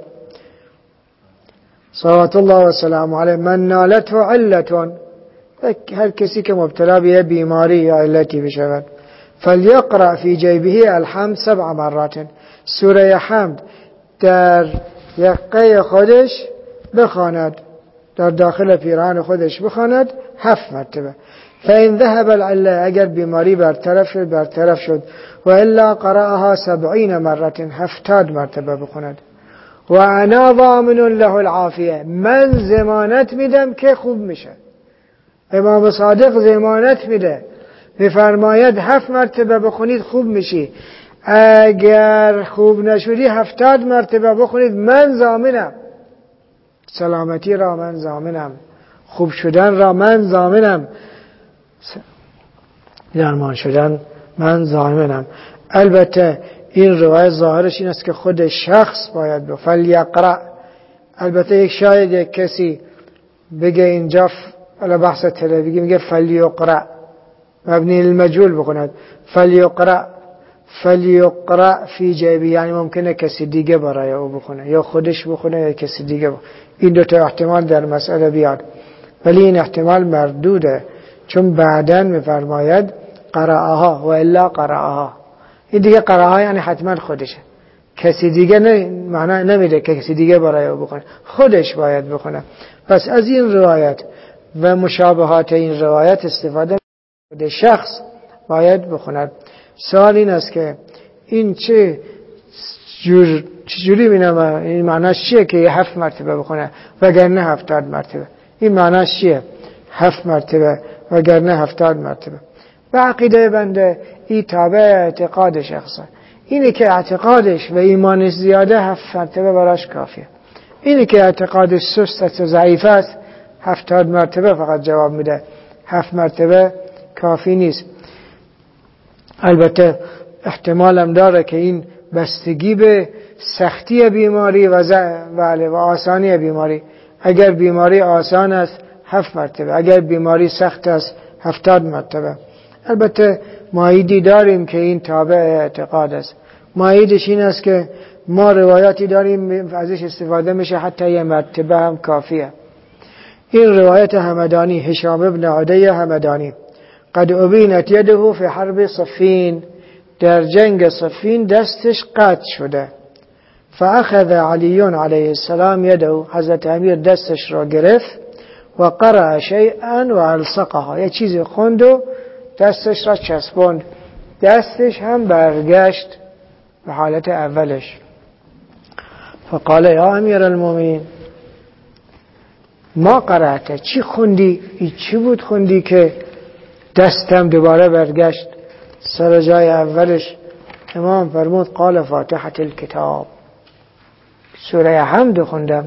صلوات الله و سلام علیه، من نالته علتون، هر کسی که مبتلا به بیماری یا علتی بشود، فلیقرأ فی جیبه الحمد سبع مرات، سوره حمد در یقه خودش بخواند، در داخل پیراهن خودش بخواند هفت مرتبه. فإن ذهب العله، اگر بیماری برطرف شد برطرف شد، و الا قرأها سبعین مرات، هفتاد مرتبه بخواند. و انا ضامن له العافیه، من ضمانت میدم که خوب میشه. امام صادق ضمانت میده، میفرماید هفت مرتبه بخونید خوب میشی، اگر خوب نشدی هفتاد مرتبه بخونید، من ضامنم سلامتی را، من ضامنم خوب شدن را، من ضامنم درمان شدن من ضامنم. البته این روایت ظاهرش این است که خود شخص باید به فلیقرأ. البته یک شاید یک کسی بگه اینجا علی بحث طلبی میگه فلیقرأ، مبنی المجهول بخوند، فلیقرأ فلیقرأ فی جیبی، یعنی ممکنه کسی دیگه برای او بخونه، یا خودش بخونه یا کسی دیگه بخونه. این دو تا احتمال در مسئله بیاد، ولی این احتمال مردوده، چون بعداً میفرماید قرأها و الا قرأها. این دیگه قرأها یعنی حتما خودشه، کسی دیگه نه، معنی نمیده که کسی دیگه برای او بخونه، خودش باید بخونه. پس از این روایت و مشابهات این روایت استفاده خود شخص باید بخوند. سوال این است که این چه جور چجوری بینم، این معناش چیه که هفت مرتبه بخونه وگرنه هفتاد مرتبه؟ این معناش چیه هفت مرتبه وگرنه هفتاد مرتبه؟ به عقیده بنده این تابع اعتقاد شخصه. اینی که اعتقادش و ایمانش زیاده هفت مرتبه براش کافیه. اینی که اعتقادش سست و ضعیف است هفتاد مرتبه فقط جواب میده، هفت مرتبه کافی نیست. البته احتمال هم داره که این بستگی به سختی بیماری و بله و آسانی بیماری. اگر بیماری آسان است هفت مرتبه، اگر بیماری سخت است هفتاد مرتبه. البته مایدی داریم که این تابع اعتقاد است. مایدش این است که ما روایاتی داریم ازش استفاده میشه حتی یه مرتبه هم کافیه. این روایت همدانی، هشام ابن عدی همدانی، قد ابینت یده فی حرب صفین، در جنگ صفین دستش قطع شده. فاخذ علی علیه السلام یده، حضرت امیر دستش را گرفت و قرأ شیئا و الصقها، یه چیزی خوند و دستش را چسبوند، دستش هم برگشت به حالت اولش. فقال یا امیر المؤمنین ما قرأت، چی خوندی؟ این چی بود خوندی که دستم دوباره برگشت سر جای اولش؟ امام فرمود قال فاتحة الكتاب، سوره حمد خوندم.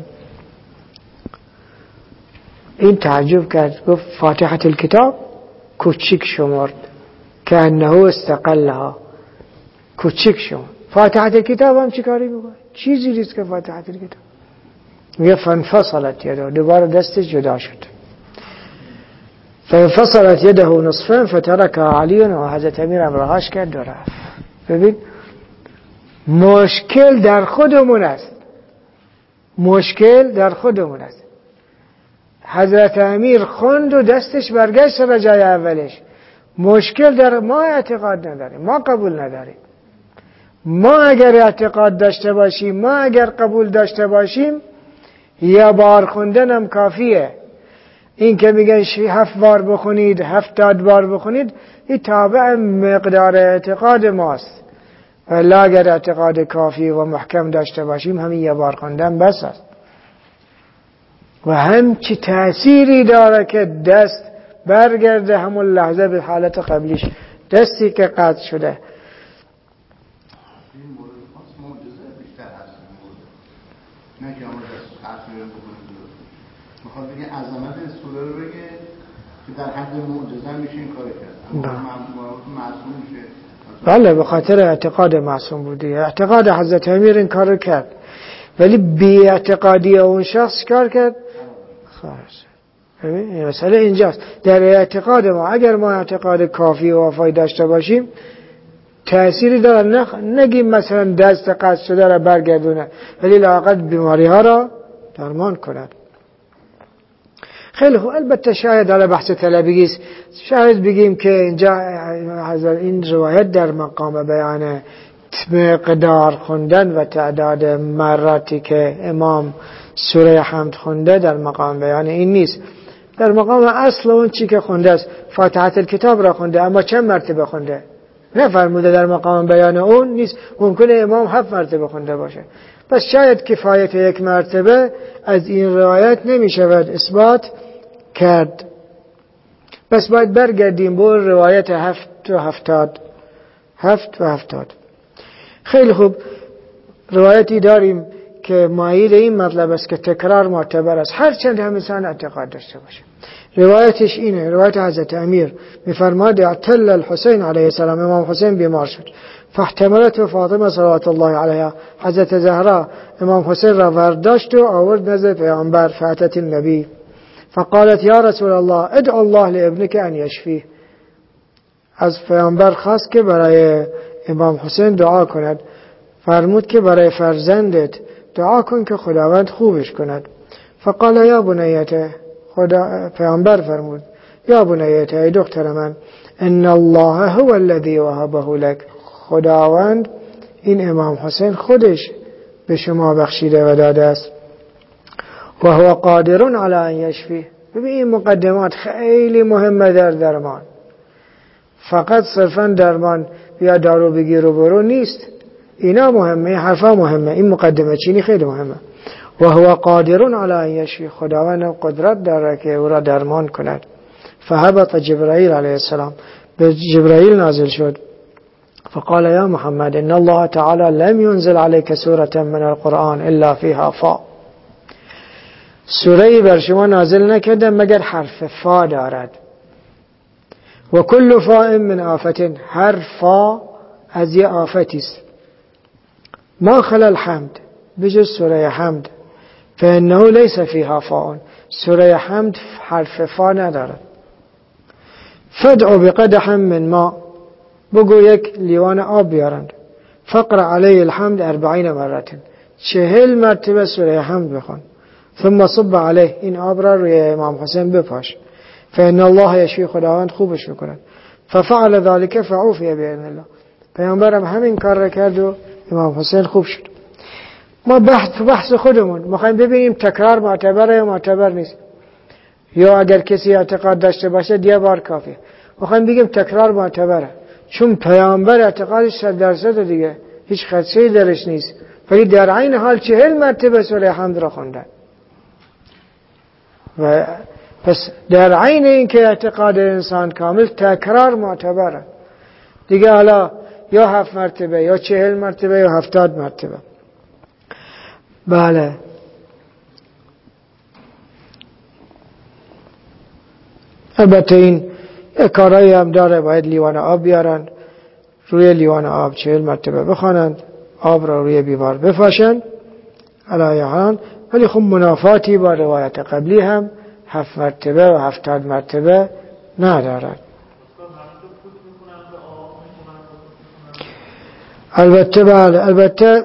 این تعجب کرد، گفت فاتحة الكتاب؟ کوچیک شمرد که انه استقلها، کوچیک شمرد. فاتحة الكتاب هم چی کاری میکنه؟ چیزی نیست که فاتحة الكتاب. میگه فانفصلت یده، دوباره دستش جدا شد. فانفصلت یده نصفین فترک علی و حضرت امیر امرهاش کرد و رفت. ببین مشکل در خودمون است، مشکل در خودمون است. حضرت امیر خوند و دستش برگشت سر جای اولش. مشکل در ما اعتقاد نداریم، ما قبول نداریم. ما اگر اعتقاد داشته باشیم، ما اگر قبول داشته باشیم، یه بار خوندن هم کافیه. این که میگن هفت بار بخونید، هفتاد بار بخونید، این تابع مقدار اعتقاد ماست. ولی اگر اعتقاد کافی و محکم داشته باشیم همین یه بار خوندن بس است. و هم چی تأثیری داره که دست برگرده همون لحظه به حالت قبلیش، دستی که قطع شده. این مورد خاص معجزه بیشتر هست این مورد، نه که اما دست قطع میرم بکنید. میخواد بگه عظمت این سوره رو بگه که در حد معجزه میشه این کار کرد، اما معصوم میشه. بله به خاطر اعتقاد معصوم بودی، اعتقاد حضرت امیر این کار رو کرد، ولی بی اعتقادی اون شخص کار کرد خواهش. این مسئله اینجاست، در اعتقاد ما اگر ما اعتقاد کافی و وفایی داشته باشیم تأثیری داره. نخ... نگیم مثلا دست قطع شده را برگردونه، ولی لااقل بیماری ها را درمان کند. خیلی خوب. البته شاید حالا بحث طلبگی است، شاید بگیم که اینجا این روایت در مقام بیان مقدار خوندن و تعداد مراتی که امام سوره حمد خونده در مقام بیان این نیست. در مقام اصل اون چی که خونده است، فاتحه الکتاب را خونده، اما چند مرتبه خونده نفرموده. در مقام بیان اون نیست. ممکنه امام هفت مرتبه خونده باشه، پس شاید کفایت یک مرتبه از این روایت نمی شود اثبات کرد. پس باید برگردیم به روایت هفت و هفتاد هفت و هفتاد. خیلی خوب. روایتی داریم که مایل این مطلب است که تکرار معتبر است، هر چند هم انسان اعتقاد داشته باشه. روایتش اینه، روایت حضرت امیر میفرماد اعتل الحسین علیه السلام، امام حسین بیمار شد، فاحتملته فاطمه صلوات الله علیها، حضرت زهرا امام حسین را برداشت و آورد نزد پیامبر، فاتت النبی فقالت یا رسول الله ادعو الله لابنك ان یشفیه، از پیامبر خواست که برای امام حسین دعا کند، فرمود که برای فرزندت دعا کن که خداوند خوبش کند. فقال یا بنیته، خدا پیامبر فرمود یا بنیته ای دختر من، ان الله هو الذی وهبه لك، خداوند این امام حسین خودش به شما بخشیده و داده است، و هو قادر علی ان یشفیه. ببین این مقدمات خیلی مهمه در درمان، فقط صرفا درمان بیا دارو بگیر و برو نیست، اینا مهمه، این حرفا مهمه، این مقدمه چینی خیلی مهمه. و هو قادر علی ان یشفی، خداوند قدرت داره که او را درمان کند. فهبط جبرائیل علیه السلام، به جبرائیل نازل شد، فقال یا محمد ان الله تعالی لم ينزل عليك سورة من القرآن الا فيها فا، سوره بر شما نازل نکرده مگر حرف فا دارد، و کل فاء من آفت، هر فا از یه آفتی است، ما خلا الحمد، بجز سوره حمد، فانه لیس فیها فاء، سوره حمد حرف فا ندارد. فدعو بقدح من ما، بگو یک لیوان آب بیارند، فقر علیه الحمد اربعین مرت، چهل مرتبه سوره حمد بخون، ثم صب علیه، این آب را روی امام حسین بپاش، فان الله یشفی، خداوند خوبش میکند. ففعل ذلك فعوفی باذن الله، پیامبرم همین کار را کرد و امام حسین خوب شد. ما بحث بحث خودمون میخوایم ببینیم تکرار معتبره یا معتبر نیست، یا اگر کسی اعتقاد داشته باشه یه بار کافیه. میخوایم بگیم تکرار معتبره، چون پیامبر اعتقادش صد درصد دیگه، هیچ خدشه‌ای درش نیست، ولی در عین حال چهل مرتبه سوره حمد را خوندن. و پس در عین این که اعتقاد انسان کامل، تکرار معتبره دیگه، حالا یا هفت مرتبه یا چهل مرتبه یا هفتاد مرتبه. بله البته این کارهایی هم داره، باید لیوان آب بیارن، روی لیوان آب چهل مرتبه بخوانند، آب را روی بیمار بفاشند علیه حال، ولی خب منافاتی با روایت قبلی هم هفت مرتبه و هفتاد مرتبه ندارد. البته بله، البته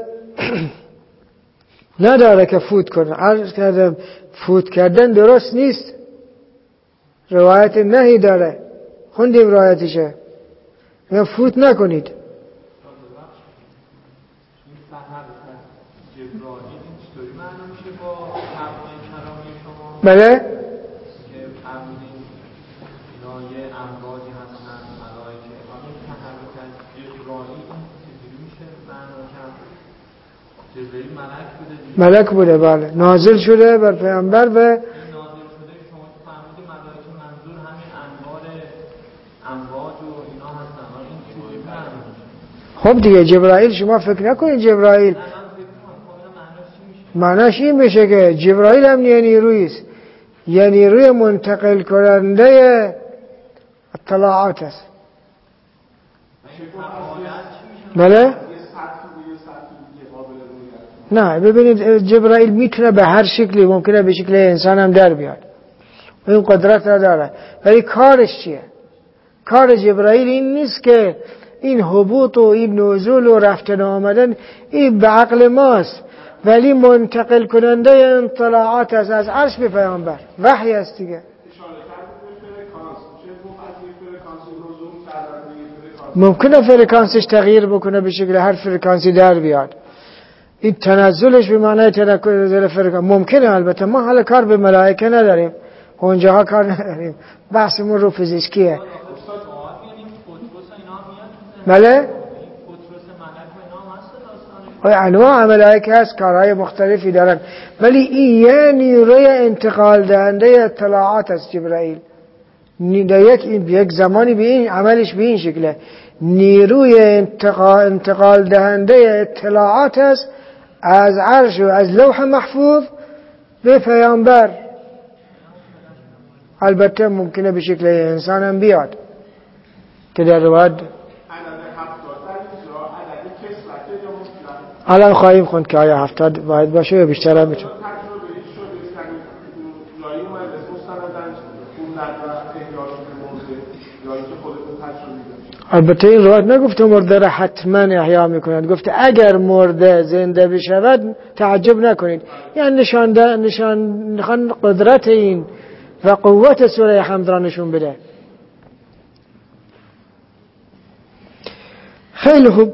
نداره که فوت کنه، عرض کردم فوت کردن درست نیست، روایت نهی داره، خوندیم روایتشه، میگم فوت نکنید. بله ملک بوده، بله نازل شده بر پیامبر و نازل شده. شما فهمیدید ملائکه منظور همین انوار امواج و اینا هستن، این چیزی. خب دیگه جبرائیل، شما فکر نکنید جبرائیل معناش این بشه که جبرائیل هم یه نیرویی است، یه نیروی منتقل کننده اطلاعات است. بله نه ببینید جبرائیل میتونه به هر شکلی، ممکنه به شکل انسان هم در بیاد، این قدرت را داره، ولی کارش چیه؟ کار جبرائیل این نیست که این هبوط و این نزول و رفتن و آمدن این به عقل ماست، ولی منتقل کننده اطلاعات است از عرش به پیامبر، وحی است دیگه. ممکنه فرکانسش تغییر بکنه به شکل هر فرکانسی در بیاد، این تنزلش به معنای تنزل فرکانس ممکنه. البته ما حالا کار به ملائکه نداریم، اونجاها کار نداریم، بحثمون رو فیزیکیه. بله انواع ملائکه هست، کارهای مختلفی دارن، ولی این یه نیروی انتقال دهنده اطلاعات است. جبرائیل در یک یک زمانی به این عملش به این شکله، نیروی انتقال انتقال دهنده اطلاعات است از عرش و از لوح محفوظ به پیامبر. البته ممکنه به شکل انسان هم بیاد که در روایت الان خواهیم خوند که آیا هفتاد باید باشه یا بیشتر هم میتونه. البته این روایت نگفته مرده را حتما احیا میکنند، گفته اگر مرده زنده بشود تعجب نکنید. یعنی نشان نشان قدرت این و قوت سوره حمد را نشون بده. خیلی خوب.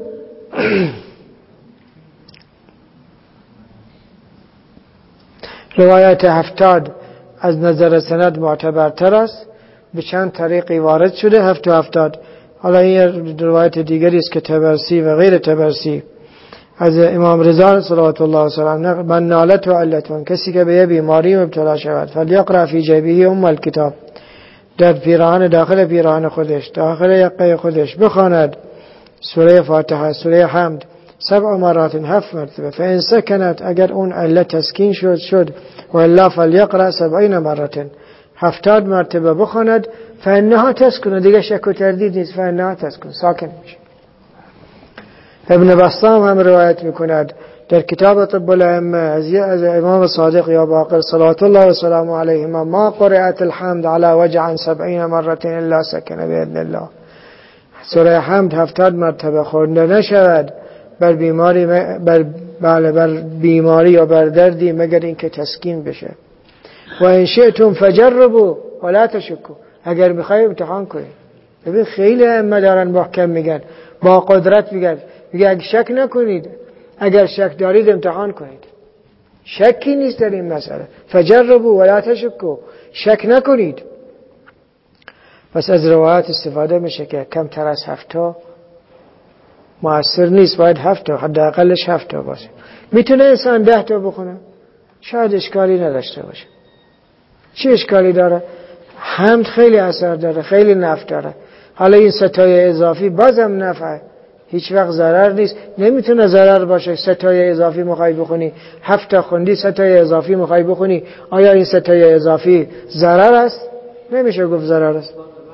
روایت هفتاد از نظر سند معتبرتر است، به چند طریقی وارد شده هفت و هفتاد. حالا این روایت دیگری است که طبرسی و غیر طبرسی از امام رضا صلوات الله و سلام من نالت و علتون، کسی که به یه بیماری مبتلا شود فلیقرأ فی جیبه ام الکتاب، در پیراهن داخل پیراهن خودش داخل یقه خودش بخواند سوره فاتحه سوره حمد سبع مرات هفت مرتبه، فإن سکنت اگر اون علت تسکین شد شد و الا فلیقرأ سبعین مرات هفتاد مرتبه بخواند فإنها تسکن، دیگه شک و تردید نیست، فإنها تسکن ساکن میشه. ابن بسطام هم روایت میکند در کتاب طب الائمه از امام صادق یا باقر صلوات الله و سلام علیهما ما قرأت الحمد على وجع سبعین مرة الا سکن باذن الله، سوره حمد هفتاد مرتبه خونده نشود بر بیماری بر بله بر بیماری یا بر دردی مگر اینکه تسکین بشه. و ان شئتم فجربوا ولا تشکوا، اگر میخوای امتحان کنید. ببین خیلی ائمه دارن محکم میگن، با قدرت میگن، میگه اگه شک نکنید، اگر شک دارید امتحان کنید. شکی نیست در این مسئله. فجربوا ولا تشکوا، شک نکنید. پس از روایت استفاده میشه که کم تر از هفتا مؤثر نیست، باید هفتا حداقلش هفتا باشه. میتونه انسان ده تا بخونه، شاید اشکالی نداشته باشه. چه اشکالی داره؟ حمد خیلی اثر داره، خیلی نفع داره. حالا این ستای اضافی بازم نفعه، هیچ وقت ضرر نیست. نمیتونه ضرر باشه. ستای اضافی میخوای بخونی، هفت تا خوندی ستای اضافی میخوای بخونی، آیا این ستای اضافی ضرر است؟ نمیشه گفت ضرر است.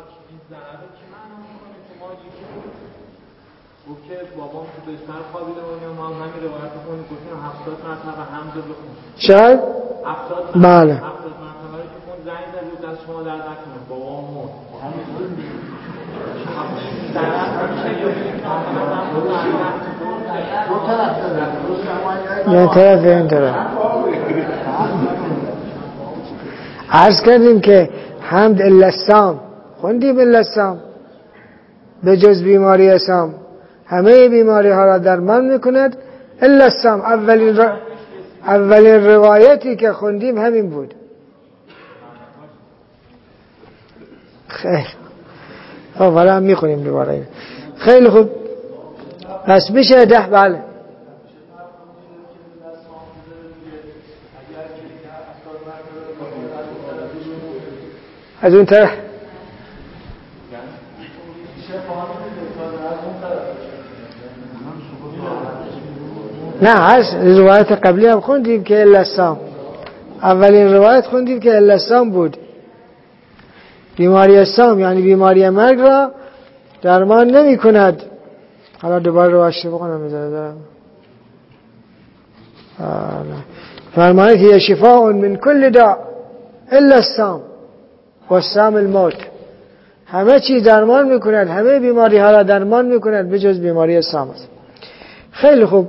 شاید بله شما در نکنه بابا مرد یه طرف این طرف عرض کردیم که حمد الا السام خوندیم الا السام به جز بیماری اسام همه بیماری ها را درمان میکند الا السام. اولین ر... اولین روایتی که خوندیم همین بود. خیلی خب حالا هم میخونیم دوباره. خیلی خوب پس میشه ده. بله از اون طرف نه هست روایت قبلی هم خوندیم که الا السام. اولین روایت خوندیم که الا السام بود. بیماری السام یعنی بیماری مرگ را درمان نمی کند. حالا دوباره روایت بخونم میذارم. فرمانه که شفاء من کل داء الا السام و السام الموت. همه چیز درمان میکند، همه بیماری ها را درمان میکند بجز بیماری السام است. خیلی خوب.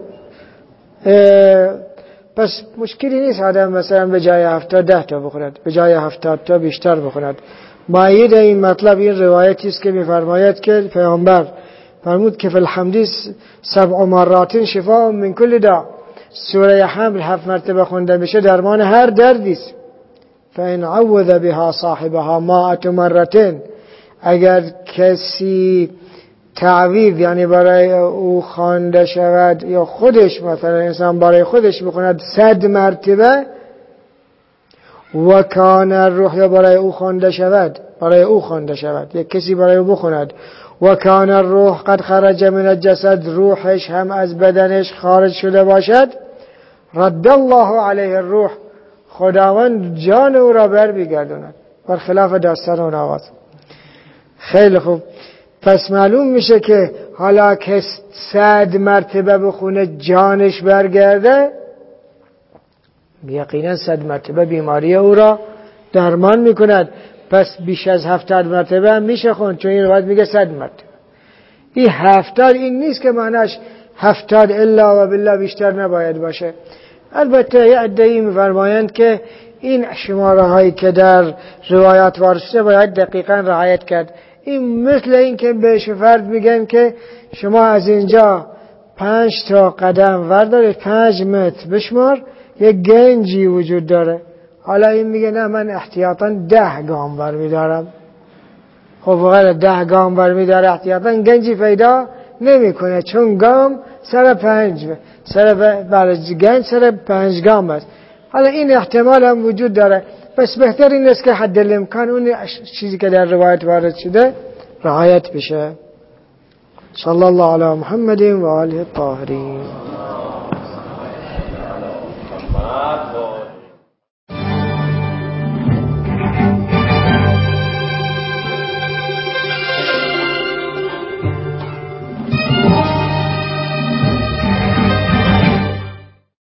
پس مشکلی نیست آدم مثلا به جای هفتاد ده تا بخوند، به جای هفتاد تا بیشتر بخوند. مایید این مطلب این روایتی است که میفرماید که پیامبر فرمود که فی الحمد سبع مرات شفاء من کل داء، سوره حمد هفت مرتبه خونده بشه درمان هر دردی است. فإن عوذ بها صاحبها مائة مرة، اگر کسی تعویذ یعنی برای او خوانده شود یا خودش مثلا انسان برای خودش بخوند صد مرتبه و کان الروح یا برای او خوانده شود برای او خوانده شود یک کسی برای او بخوند و کان الروح قد خرج من الجسد، روحش هم از بدنش خارج شده باشد، رد الله علیه الروح، خداوند جان او را بر بگرداند، برخلاف داستان اون آواز. خیلی خوب، پس معلوم میشه که حالا که صد مرتبه بخونه جانش برگرده، یقینا صد مرتبه بیماری او را درمان میکند. پس بیش از هفتاد مرتبه هم میشه خوند، چون این روایت میگه صد مرتبه. این هفتاد این نیست که معناش هفتاد الا و بالله بیشتر نباید باشه. البته یه عده‌ای میفرمایند که این شماره هایی که در روایات وارد شده باید دقیقاً رعایت کرد. این مثل این که به فرد میگن که شما از اینجا پنج تا قدم وردارید، پنج متر بشمار، یه گنجی وجود داره. حالا این میگه نه من احتیاطاً ده گام برمیدارم. خب واقعا ده گام برمیداره، احتیاطاً گنجی پیدا نمیکنه، چون گام سر پنج سر برای گنج سر پنج گام است. حالا این احتمال هم وجود داره، پس بهتر این است که حد الامکان اون چیزی که در روایت وارد شده رعایت بشه. صلی الله علی محمد و آله الطاهرین.